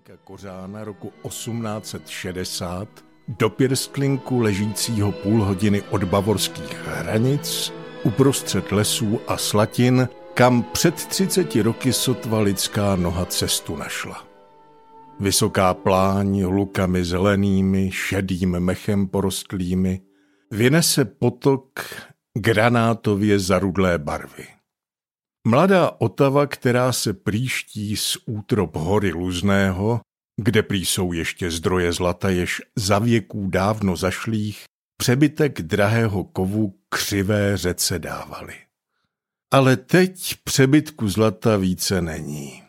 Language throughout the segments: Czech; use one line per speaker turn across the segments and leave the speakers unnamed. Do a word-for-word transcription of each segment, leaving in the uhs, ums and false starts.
Františka Kořána roku osmnáct set šedesát do Pyrsklinku ležícího půl hodiny od bavorských hranic, uprostřed lesů a slatin, kam před třiceti roky sotva lidská noha cestu našla. Vysoká pláň lukami zelenými, šedým mechem porostlými, vynese potok granátově zarudlé barvy. Mladá Otava, která se příští z útrop hory Luzného, kde prý jsou ještě zdroje zlata, jež za věků dávno zašlých, přebytek drahého kovu křivé řece dávali. Ale teď přebytku zlata více není.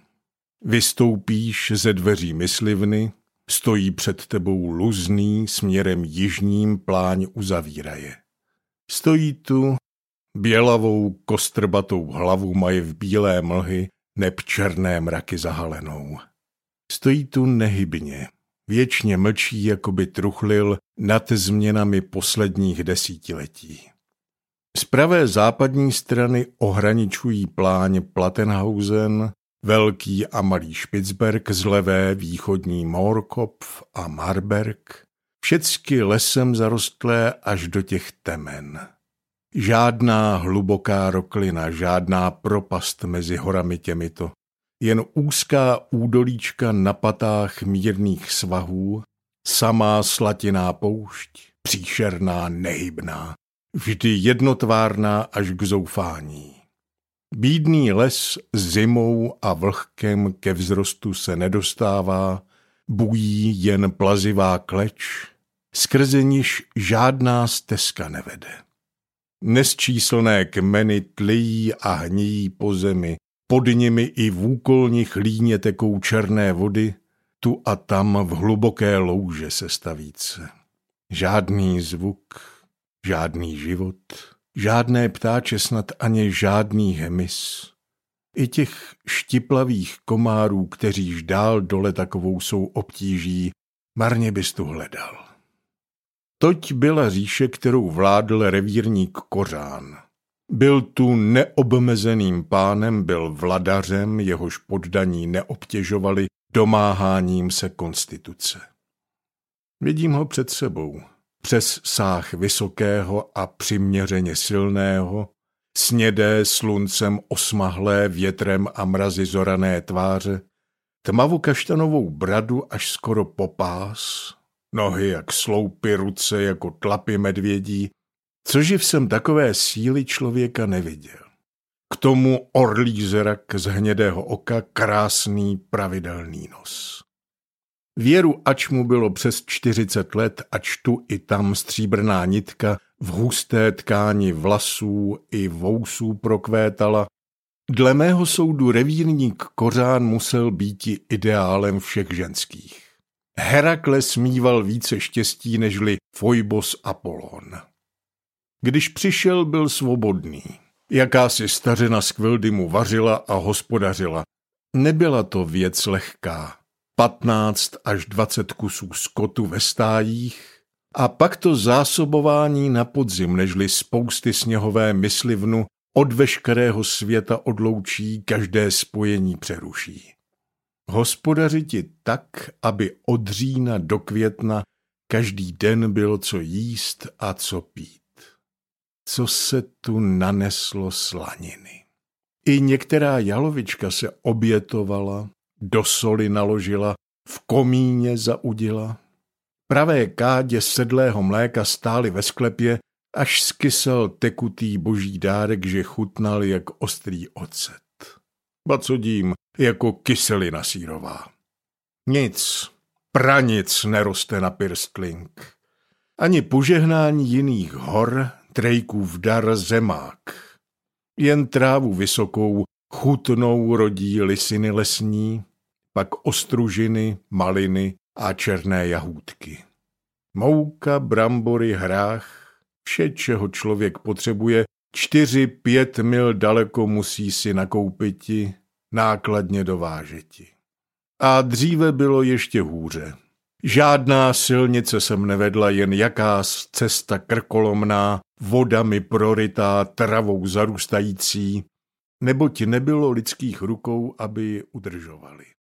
Vystoupíš ze dveří myslivny, stojí před tebou Luzný, směrem jižním pláň uzavíraje. Stojí tu, bělavou kostrbatou hlavu mají v bílé mlhy, neb černé mraky zahalenou. Stojí tu nehybně, věčně mlčí, jako by truchlil nad změnami posledních desítiletí. Z pravé západní strany ohraničují pláň Plattenhausen, Velký a Malý Špicberg, z levé východní Moorkopf a Marberg, všecky lesem zarostlé až do těch temen. Žádná hluboká roklina, žádná propast mezi horami těmito, jen úzká údolíčka na patách mírných svahů, samá slatiná poušť, příšerná, nehybná, vždy jednotvárná až k zoufání. Bídný les zimou a vlhkem ke vzrostu se nedostává, bují jen plazivá kleč, skrze niž žádná stezka nevede. Nesčíslné kmeny tlijí a hníjí po zemi, pod nimi i v úkolních líně tekou černé vody, tu a tam v hluboké louže se stavíce. Žádný zvuk, žádný život, žádné ptáče, snad ani žádný hmyz. I těch štiplavých komárů, kteříž dál dole takovou jsou obtíží, marně bys tu hledal. Toť byla říše, kterou vládl revírník Kořán. Byl tu neobmezeným pánem, byl vladařem, jehož poddaní neobtěžovali domáháním se konstituce. Vidím ho před sebou, přes sáh vysokého a přiměřeně silného, snědé sluncem osmahlé, větrem a mrazy zorané tváře, tmavou kaštanovou bradu až skoro po pás, nohy jak sloupy, ruce jako tlapy medvědí, coživ jsem takové síly člověka neviděl. K tomu orlí zrak z hnědého oka, krásný pravidelný nos. Věru, ač mu bylo přes čtyřicet let, ač tu i tam stříbrná nitka v husté tkáni vlasů i vousů prokvétala, dle mého soudu revírník Kořán musel býti ideálem všech ženských. Herakles mýval více štěstí nežli Fojbos Apollon. Když přišel, byl svobodný. Jakási stařena z Kvildy mu vařila a hospodařila. Nebyla to věc lehká. Patnáct až dvacet kusů skotu ve stájích a pak to zásobování na podzim, nežli spousty sněhové myslivnu od veškerého světa odloučí, každé spojení přeruší. Hospodařiti tak, aby od října do května každý den bylo co jíst a co pít. Co se tu naneslo slaniny. I některá jalovička se obětovala, do soli naložila, v komíně zaudila. Pravé kádě sedlého mléka stály ve sklepě, až skysel tekutý boží dárek, že chutnal jak ostrý ocet. Ba co dím, jako kyselina sýrová. Nic, pranic neroste na Pyrsklink. Ani požehnání jiných hor, Trejkův dar zemák. Jen trávu vysokou, chutnou rodí lisiny lesní, pak ostružiny, maliny a černé jahůdky. Mouka, brambory, hrách, vše, čeho člověk potřebuje, čtyři, pět mil daleko musí si nakoupiti, nákladně dovážeti. A dříve bylo ještě hůře. Žádná silnice sem nevedla, jen jakás cesta krkolomná, vodami prorytá, travou zarůstající, neboť nebylo lidských rukou, aby ji udržovali.